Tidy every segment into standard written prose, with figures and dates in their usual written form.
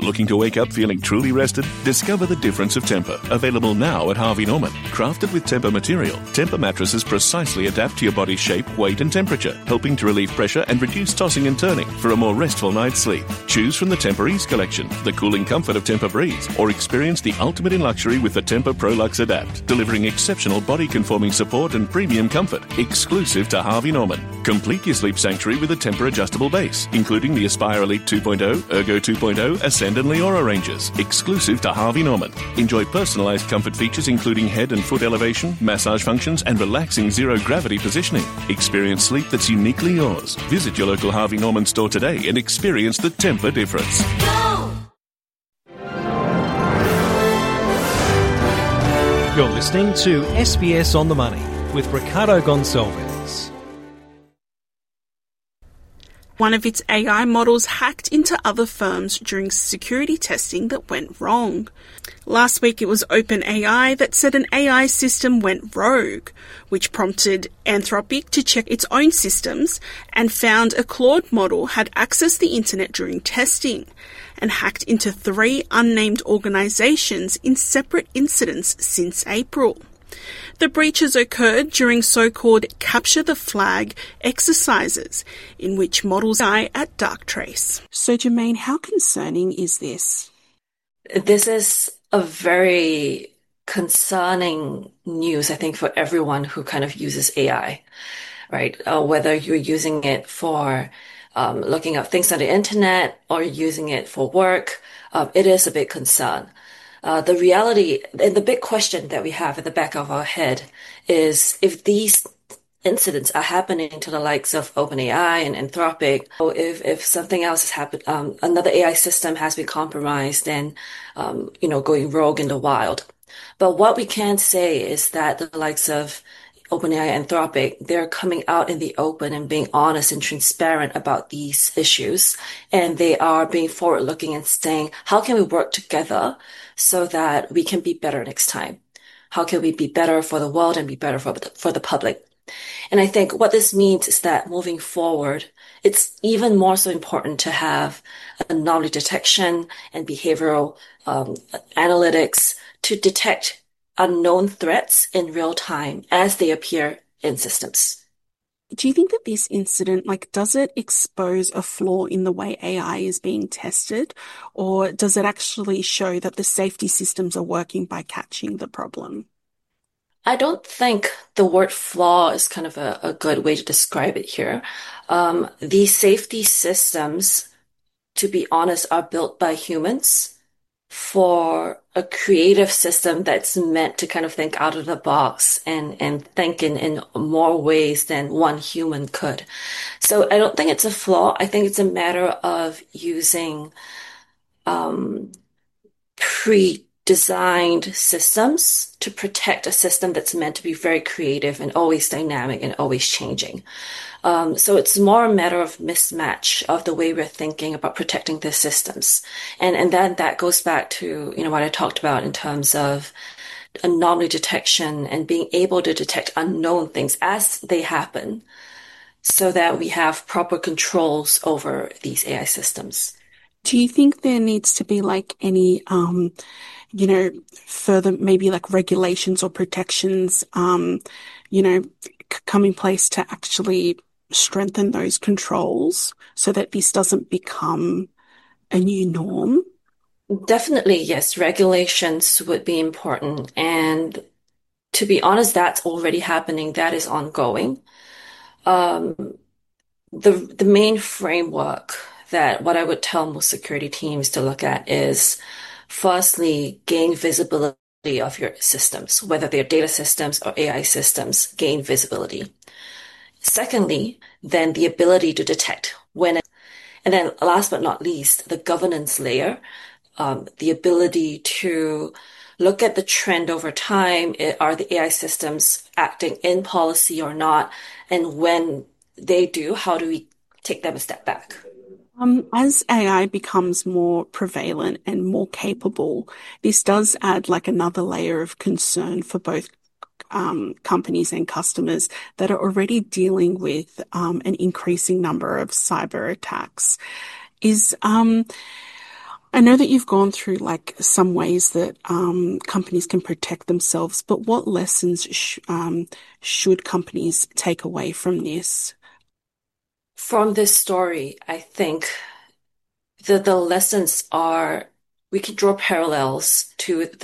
Looking to wake up feeling truly rested? Discover the difference of Tempur. Available now at Harvey Norman. Crafted with Tempur material, Tempur mattresses precisely adapt to your body's shape, weight and temperature, helping to relieve pressure and reduce tossing and turning for a more restful night's sleep. Choose from the Tempur Ease collection, the cooling comfort of Tempur Breeze, or experience the ultimate in luxury with the Tempur ProLux Adapt, delivering exceptional body-conforming support and premium comfort, exclusive to Harvey Norman. Complete your sleep sanctuary with a Tempur adjustable base, including the Aspire Elite 2.0, Ergo 2.0, Ascend and Leora ranges, exclusive to Harvey Norman. Enjoy personalized comfort features including head and foot elevation, massage functions, and relaxing zero-gravity positioning. Experience sleep that's uniquely yours. Visit your local Harvey Norman store today and experience the Tempur difference. Go! You're listening to SBS On The Money with Ricardo Gonçalves. One of its AI models hacked into other firms during security testing that went wrong. Last week it was OpenAI that said an AI system went rogue, which prompted Anthropic to check its own systems and found a Claude model had accessed the internet during testing and hacked into 3 unnamed organisations in separate incidents since April. The breaches occurred during so-called capture the flag exercises, in which models die at Darktrace. So, Jermaine, how concerning is this? This is a very concerning news, I think, for everyone who kind of uses AI, right? Whether you're using it for looking up things on the internet or using it for work, it is a big concern. The reality and the big question that we have at the back of our head is if these incidents are happening to the likes of OpenAI and Anthropic, or if something else has happened, another AI system has been compromised and, going rogue in the wild. But what we can say is that the likes of OpenAI and Anthropic, they're coming out in the open and being honest and transparent about these issues. And they are being forward-looking and saying, how can we work together so that we can be better next time? How can we be better for the world and be better for the public? And I think what this means is that moving forward, it's even more so important to have anomaly detection and behavioral analytics to detect unknown threats in real time as they appear in systems. Do you think that this incident, does it expose a flaw in the way AI is being tested, or does it actually show that the safety systems are working by catching the problem? I don't think the word flaw is kind of a good way to describe it here. These safety systems, to be honest, are built by humans for a creative system that's meant to kind of think out of the box and think in more ways than one human could. So I don't think it's a flaw. I think it's a matter of using pre-designed systems to protect a system that's meant to be very creative and always dynamic and always changing. So it's more a matter of mismatch of the way we're thinking about protecting the systems. And then that goes back to, what I talked about in terms of anomaly detection and being able to detect unknown things as they happen so that we have proper controls over these AI systems. Do you think there needs to be any, further maybe regulations or protections, come in place to actually strengthen those controls so that this doesn't become a new norm? Definitely, yes. Regulations would be important. And to be honest, that's already happening. That is ongoing. The main framework that what I would tell most security teams to look at is firstly, gain visibility of your systems, whether they're data systems or AI systems, gain visibility. Secondly, then the ability to detect and then last but not least, the governance layer, the ability to look at the trend over time. Are the AI systems acting in policy or not? And when they do, how do we take them a step back? As AI becomes more prevalent and more capable, this does add another layer of concern for both companies and customers that are already dealing with an increasing number of cyber attacks. I know that you've gone through like some ways that companies can protect themselves, but what lessons should companies take away from this? From this story, I think the lessons are we can draw parallels to the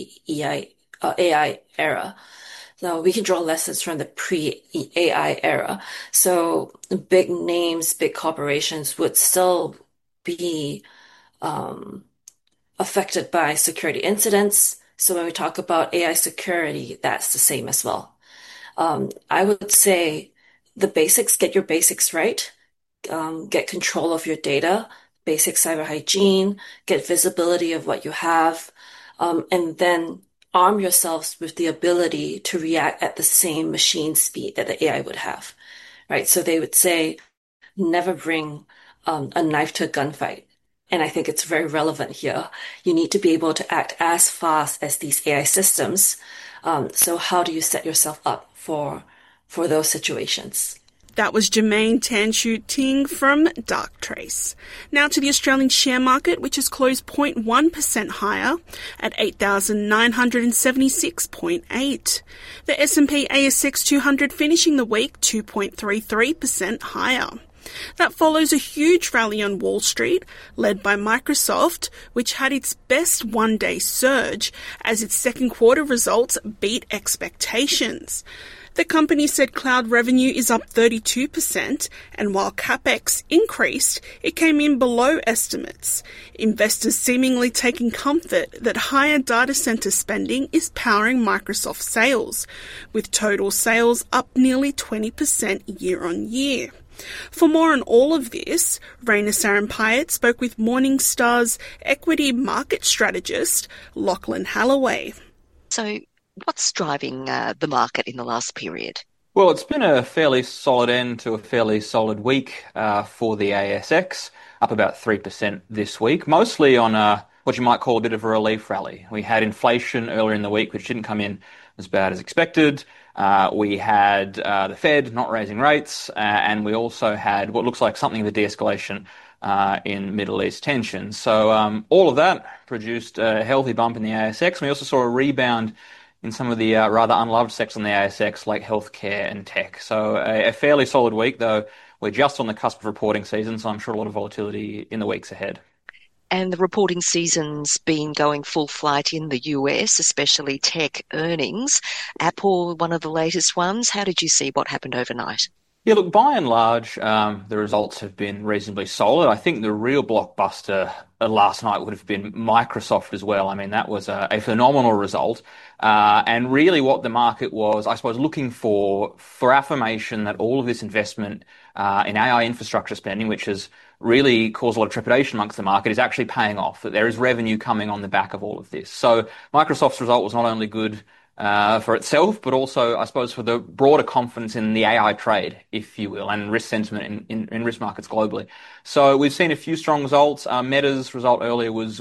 AI era. So we can draw lessons from the pre-AI era. So big names, big corporations would still be um, affected by security incidents. So when we talk about AI security, that's the same as well. I would say the basics, get your basics right, get control of your data, basic cyber hygiene, get visibility of what you have, and then arm yourselves with the ability to react at the same machine speed that the AI would have, right? So they would say, never bring a knife to a gunfight. And I think it's very relevant here. You need to be able to act as fast as these AI systems. So how do you set yourself up for those situations? That was Jermaine Tan Shu Ting from Darktrace. Now to the Australian share market, which has closed 0.1% higher at 8,976.8. The S&P ASX 200 finishing the week 2.33% higher. That follows a huge rally on Wall Street, led by Microsoft, which had its best one-day surge as its second quarter results beat expectations. The company said cloud revenue is up 32%, and while CapEx increased, it came in below estimates. Investors seemingly taking comfort that higher data center spending is powering Microsoft sales, with total sales up nearly 20% year on year. For more on all of this, Raina Sarampayat spoke with Morningstar's equity market strategist, Lachlan Halloway. So what's driving the market in the last period? Well, it's been a fairly solid end to a fairly solid week for the ASX, up about 3% this week, mostly on what you might call a bit of a relief rally. We had inflation earlier in the week, which didn't come in as bad as expected. We had the Fed not raising rates, and we also had what looks like something of a de-escalation in Middle East tensions. So all of that produced a healthy bump in the ASX. And we also saw a rebound in some of the rather unloved sectors on the ASX, like healthcare and tech. So a fairly solid week, though we're just on the cusp of reporting season, so I'm sure a lot of volatility in the weeks ahead. And the reporting season's been going full flight in the US, especially tech earnings. Apple, one of the latest ones. How did you see what happened overnight? Yeah, look, by and large, the results have been reasonably solid. I think the real blockbuster last night would have been Microsoft as well. I mean, that was a phenomenal result. And really what the market was, I suppose, looking for affirmation that all of this investment in AI infrastructure spending, which has really caused a lot of trepidation amongst the market, is actually paying off, that there is revenue coming on the back of all of this. So Microsoft's result was not only good for itself, but also, I suppose, for the broader confidence in the AI trade, if you will, and risk sentiment in risk markets globally. So we've seen a few strong results. Meta's result earlier was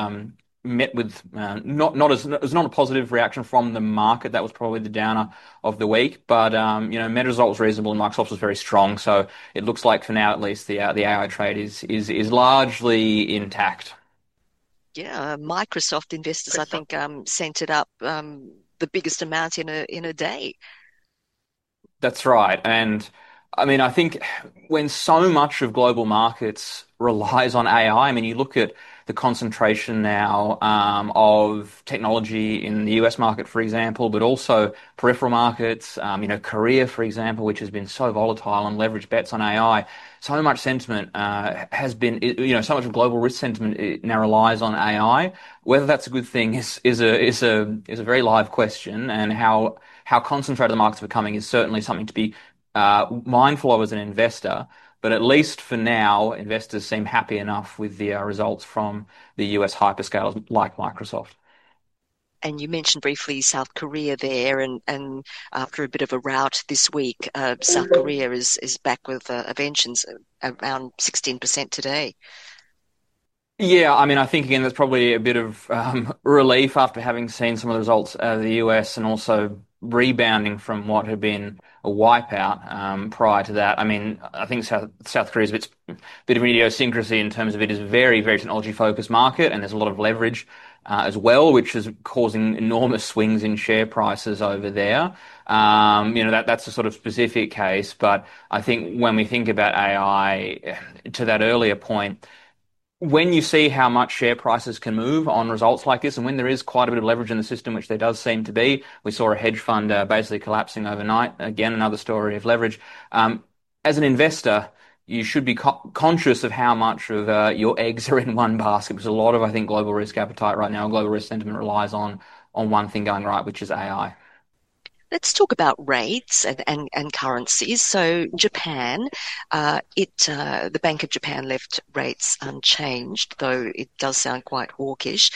met with not a positive reaction from the market. That was probably the downer of the week. But Meta's result was reasonable, and Microsoft was very strong. So it looks like, for now at least, the AI trade is largely intact. Yeah, Microsoft investors, I think, sent it up the biggest amount in a day. That's right. And I mean, I think when so much of global markets relies on AI, I mean, you look at the concentration now of technology in the US market, for example, but also peripheral markets, Korea, for example, which has been so volatile and leveraged bets on AI. So much sentiment has been, so much of global risk sentiment now relies on AI. Whether that's a good thing is a very live question, and how concentrated the markets are becoming is certainly something to be mindful of as an investor. But at least for now, investors seem happy enough with the results from the US hyperscalers like Microsoft. And you mentioned briefly South Korea there, and after a bit of a rout this week, South Korea is back with a vengeance, around 16% today. Yeah, I mean, I think, again, there's probably a bit of relief after having seen some of the results of the US, and also rebounding from what had been a wipeout prior to that. I mean, I think South Korea is a bit of an idiosyncrasy in terms of it is a very, very technology-focused market, and there's a lot of leverage as well, which is causing enormous swings in share prices over there. That's a sort of specific case, but I think when we think about AI, to that earlier point, when you see how much share prices can move on results like this, and when there is quite a bit of leverage in the system, which there does seem to be, we saw a hedge fund basically collapsing overnight. Again, another story of leverage. As an investor, you should be conscious of how much of your eggs are in one basket, because a lot of, I think, global risk appetite right now, global risk sentiment relies on one thing going right, which is AI. Let's talk about rates and currencies. So Japan, the Bank of Japan left rates unchanged, though it does sound quite hawkish.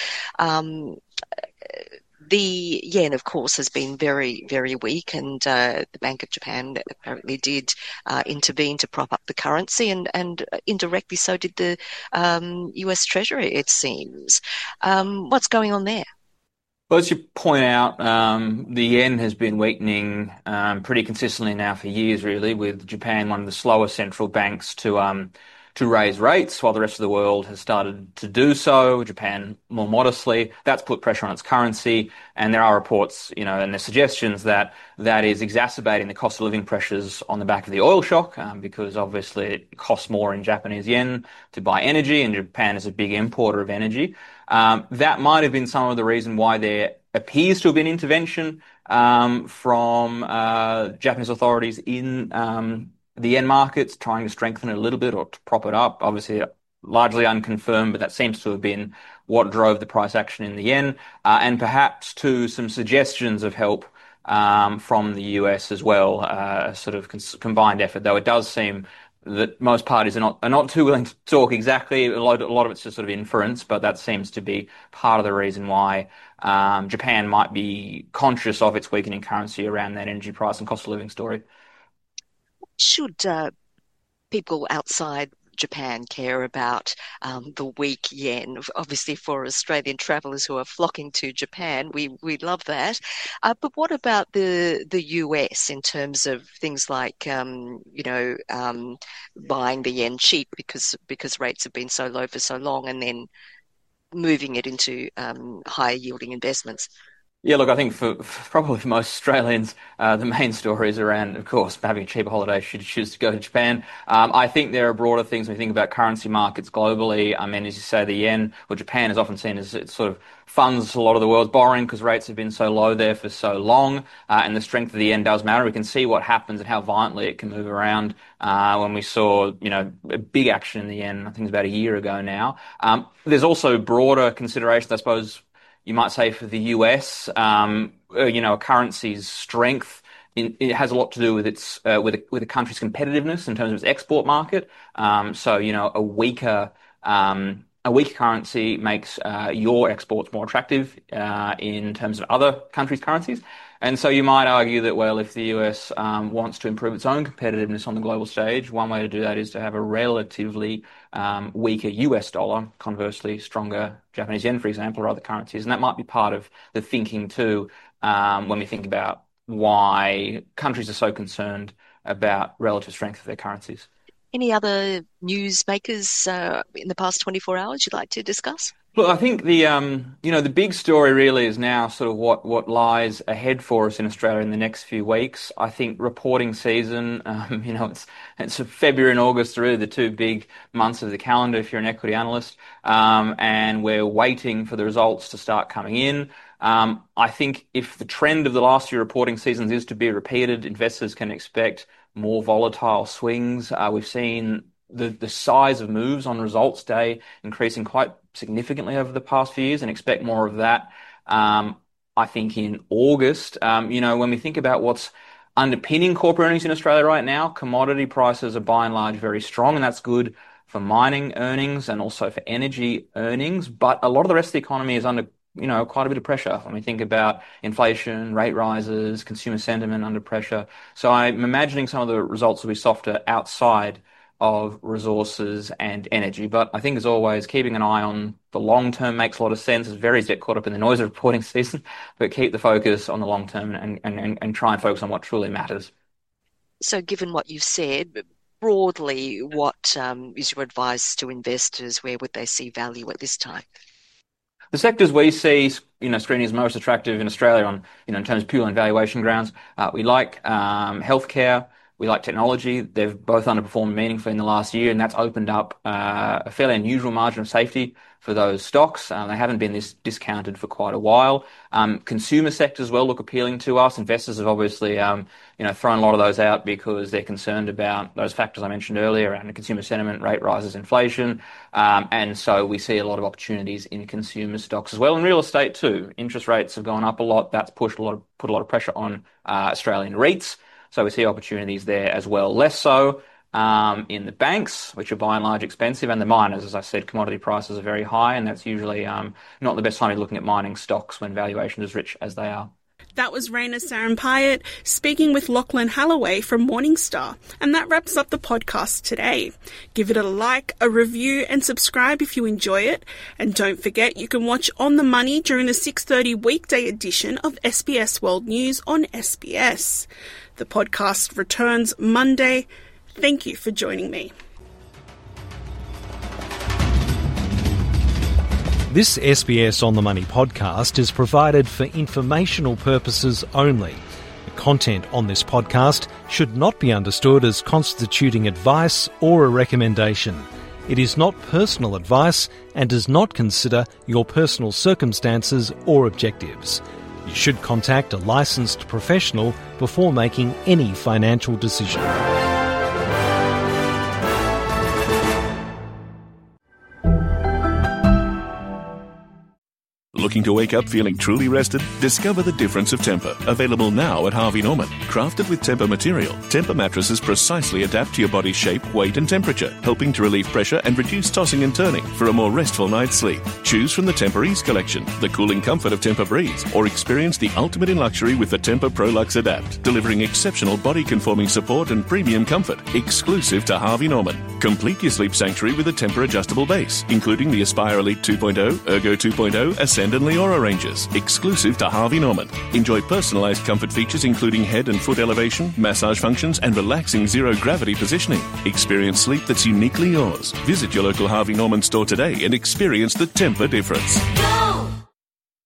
The yen, of course, has been very, very weak, and the Bank of Japan apparently did intervene to prop up the currency, and indirectly so did the US Treasury, it seems. What's going on there? Well, as you point out, the yen has been weakening pretty consistently now for years, really, with Japan one of the slower central banks to raise rates, while the rest of the world has started to do so. Japan more modestly. That's put pressure on its currency, and there are reports, and there's suggestions that is exacerbating the cost of living pressures on the back of the oil shock, because obviously it costs more in Japanese yen to buy energy, and Japan is a big importer of energy. That might have been some of the reason why there appears to have been intervention from Japanese authorities in the yen markets, trying to strengthen it a little bit or to prop it up. Obviously, largely unconfirmed, but that seems to have been what drove the price action in the yen, and perhaps to some suggestions of help from the US as well, a sort of combined effort, though it does seem that most parties are not too willing to talk exactly. A lot of it's just sort of inference, but that seems to be part of the reason why Japan might be conscious of its weakening currency around that energy price and cost of living story. Should people outside Japan care about the weak yen? Obviously, for Australian travellers who are flocking to Japan, we love that. But what about the US in terms of things like buying the yen cheap because rates have been so low for so long, and then moving it into higher yielding investments? Yeah, look, I think for probably for most Australians, the main story is around, of course, having a cheaper holiday should you choose to go to Japan. I think there are broader things when you think about currency markets globally. I mean, as you say, the yen, or Japan is often seen as it sort of funds a lot of the world's borrowing because rates have been so low there for so long, and the strength of the yen does matter. We can see what happens and how violently it can move around when we saw, a big action in the yen, I think it's about a year ago now. There's also broader considerations, I suppose, you might say, for the US, a currency's strength. It has a lot to do with its with a country's competitiveness in terms of its export market. A weaker currency makes your exports more attractive in terms of other countries' currencies. And so you might argue that, well, if the US wants to improve its own competitiveness on the global stage, one way to do that is to have a relatively weaker US dollar, conversely stronger Japanese yen, for example, or other currencies. And that might be part of the thinking too, when we think about why countries are so concerned about relative strength of their currencies. Any other newsmakers in the past 24 hours you'd like to discuss? Look, I think the big story really is now sort of what lies ahead for us in Australia in the next few weeks. I think reporting season, it's February and August are really the two big months of the calendar if you're an equity analyst, and we're waiting for the results to start coming in. I think if the trend of the last few reporting seasons is to be repeated, investors can expect more volatile swings. We've seen the size of moves on results day increasing quite significantly over the past few years, and expect more of that. I think in August, when we think about what's underpinning corporate earnings in Australia right now, commodity prices are by and large very strong, and that's good for mining earnings and also for energy earnings. But a lot of the rest of the economy is under quite a bit of pressure when we think about inflation, rate rises, consumer sentiment under pressure. So I'm imagining some of the results will be softer outside of resources and energy. But I think, as always, keeping an eye on the long term makes a lot of sense. It's very easy to get caught up in the noise of reporting season, but keep the focus on the long term and try and focus on what truly matters. So given what you've said, broadly, what is your advice to investors? Where would they see value at this time? The sectors we see, screening as most attractive in Australia on, in terms of pure and valuation grounds, we like healthcare. We like technology. They've both underperformed meaningfully in the last year, and that's opened up a fairly unusual margin of safety for those stocks. They haven't been this discounted for quite a while. Consumer sectors as well look appealing to us. Investors have obviously, thrown a lot of those out because they're concerned about those factors I mentioned earlier around consumer sentiment, rate rises, inflation. And so we see a lot of opportunities in consumer stocks as well. In real estate too. Interest rates have gone up a lot. That's put a lot of pressure on Australian REITs. So we see opportunities there as well. Less so in the banks, which are by and large expensive, and the miners. As I said, commodity prices are very high, and that's usually not the best time to be looking at mining stocks when valuation is rich as they are. That was Raina Sarampayat speaking with Lachlan Halloway from Morningstar. And that wraps up the podcast today. Give it a like, a review, and subscribe if you enjoy it. And don't forget, you can watch On the Money during the 6:30 weekday edition of SBS World News on SBS. The podcast returns Monday. Thank you for joining me. This SBS On the Money podcast is provided for informational purposes only. The content on this podcast should not be understood as constituting advice or a recommendation. It is not personal advice and does not consider your personal circumstances or objectives. You should contact a licensed professional before making any financial decision. Looking to wake up feeling truly rested? Discover the difference of Tempur. Available now at Harvey Norman. Crafted with Tempur material, Tempur mattresses precisely adapt to your body's shape, weight and temperature, helping to relieve pressure and reduce tossing and turning for a more restful night's sleep. Choose from the Tempur Ease collection, the cooling comfort of Tempur Breeze, or experience the ultimate in luxury with the Tempur ProLux Adapt, delivering exceptional body-conforming support and premium comfort, exclusive to Harvey Norman. Complete your sleep sanctuary with a Tempur adjustable base, including the Aspire Elite 2.0, Ergo 2.0, Ascend and Leora ranges, exclusive to Harvey Norman. Enjoy personalised comfort features including head and foot elevation, massage functions and relaxing zero-gravity positioning. Experience sleep that's uniquely yours. Visit your local Harvey Norman store today and experience the Tempur difference.